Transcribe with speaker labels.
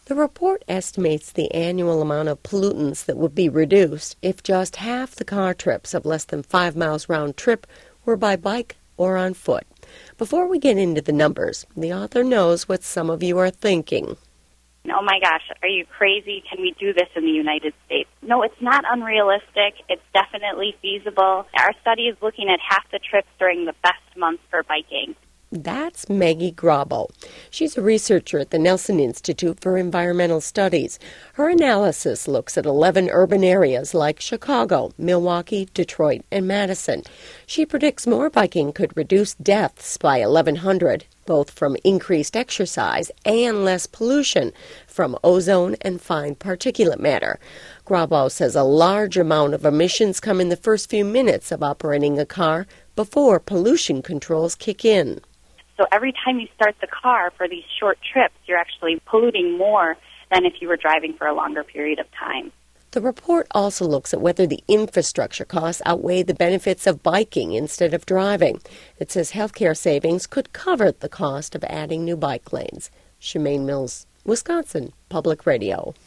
Speaker 1: The report estimates the annual amount of pollutants that would be reduced if just half the car trips of less than 5 miles round trip were by bike or on foot. Before we get into the numbers, the author knows what some of you are thinking.
Speaker 2: Oh my gosh, are you crazy? Can we do this in the United States? No, it's not unrealistic. It's definitely feasible. Our study is looking at half the trips during the best months for biking.
Speaker 1: That's Maggie Grabo. She's a researcher at the Nelson Institute for Environmental Studies. Her analysis looks at 11 urban areas like Chicago, Milwaukee, Detroit, and Madison. She predicts more biking could reduce deaths by 1,100, both from increased exercise and less pollution from ozone and fine particulate matter. Grabo says a large amount of emissions come in the first few minutes of operating a car before pollution controls kick in.
Speaker 2: So every time you start the car for these short trips, you're actually polluting more than if you were driving for a longer period of time.
Speaker 1: The report also looks at whether the infrastructure costs outweigh the benefits of biking instead of driving. It says healthcare savings could cover the cost of adding new bike lanes. Shemaine Mills, Wisconsin Public Radio.